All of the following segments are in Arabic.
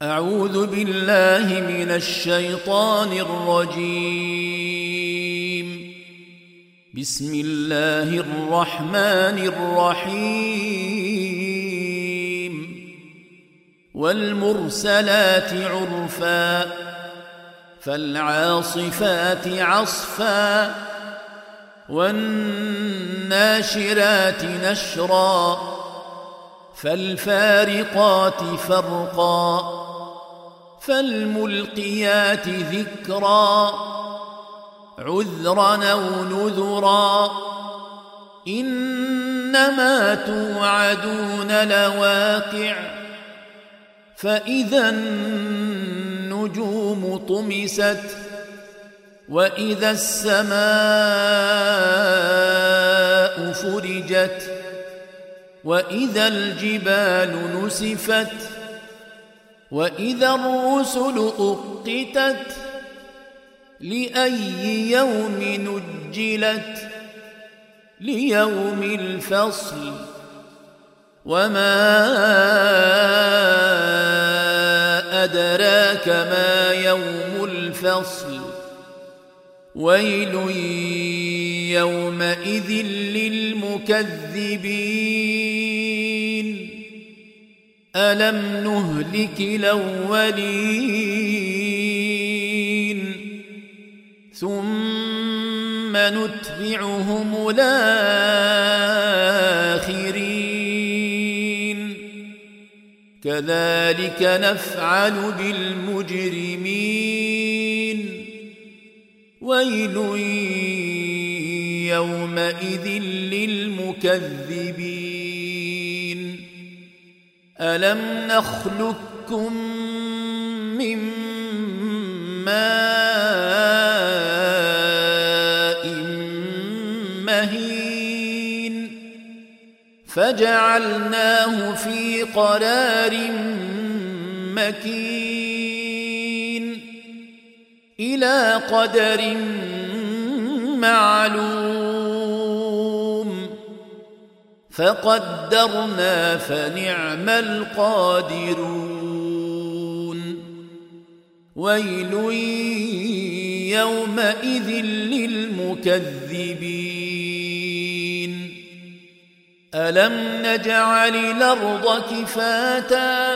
أعوذ بالله من الشيطان الرجيم. بسم الله الرحمن الرحيم. والمرسلات عرفا فالعاصفات عصفا والناشرات نشرا فالفارقات فرقا فالملقيات ذكرا عذرا أو نذرا إنما توعدون لواقع فإذا النجوم طمست وإذا السماء فرجت وإذا الجبال نسفت وإذا الرسل أقتت لأي يوم نجلت ليوم الفصل وما أدراك ما يوم الفصل ويل يومئذ للمكذبين ألم نهلك الأولين ثم نتبعهم الآخرين كذلك نفعل بالمجرمين ويل يومئذ للمكذبين ألم نخلقكم من ماء مهين فجعلناه في قرار مكين إلى قدر معلوم فقدرنا فنعم القادرون ويل يومئذ للمكذبين ألم نجعل الأرض كفاتا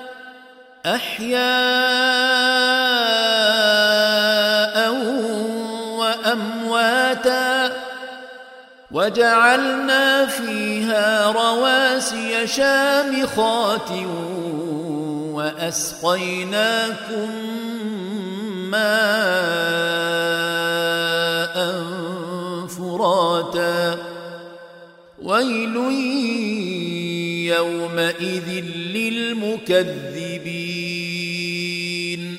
أحياء وأمواتا وجعلنا فيها رواسي شامخات وأسقيناكم ماء فراتا ويل يومئذ للمكذبين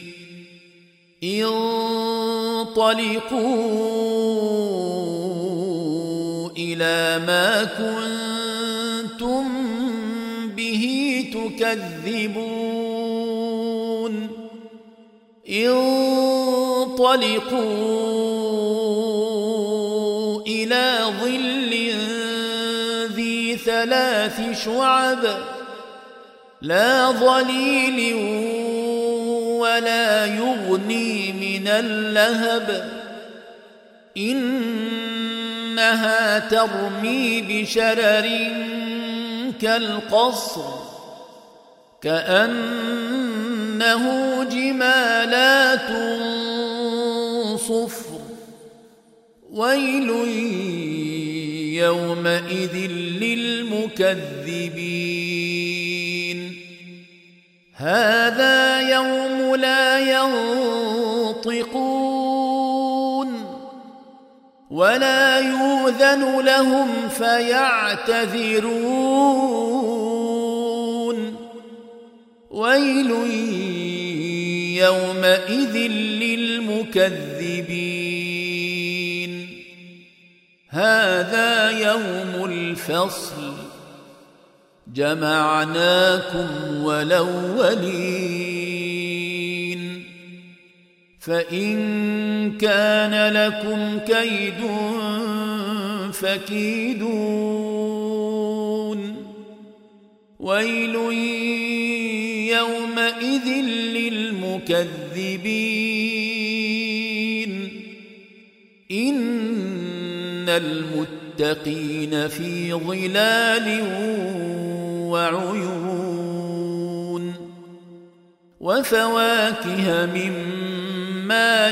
انطلقوا إلى ما كنتم به تكذبون انطلقوا إلى ظل ذي ثلاث شعب لا ظليل ولا يغني من اللهب إنها ترمي بشرر كالقصر كأنه جمالات صفر ويل يومئذ للمكذبين هذا يوم لا ينطقون ولا يؤذن لهم فيعتذرون ويل يومئذ للمكذبين هذا يوم الفصل جمعناكم والأولين فإن كان لكم كيد فكيدون ويل يومئذ يومئذ للمكذبين إن المتقين في ظلال وعيون وفواكه مما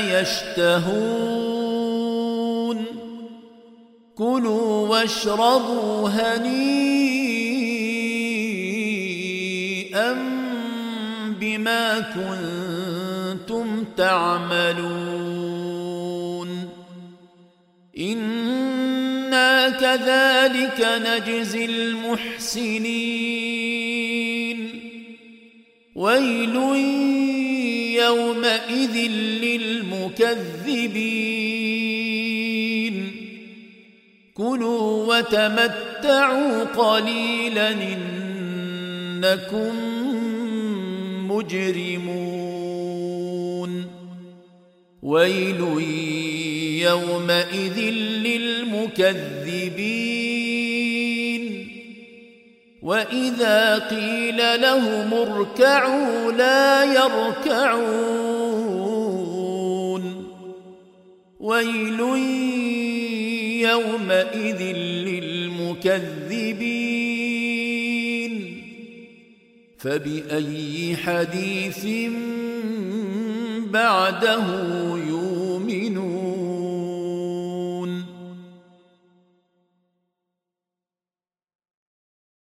يشتهون كلوا واشربوا هنيئا بما كنتم تعملون إنا كذلك نجزي المحسنين ويل يومئذ للمكذبين كلوا وتمتعوا قليلا إنكم مجرمون ويل يومئذ للمكذبين وإذا قيل لهم اركعوا لا يركعون ويل يومئذ للمكذبين فبأي حديث بعده يؤمنون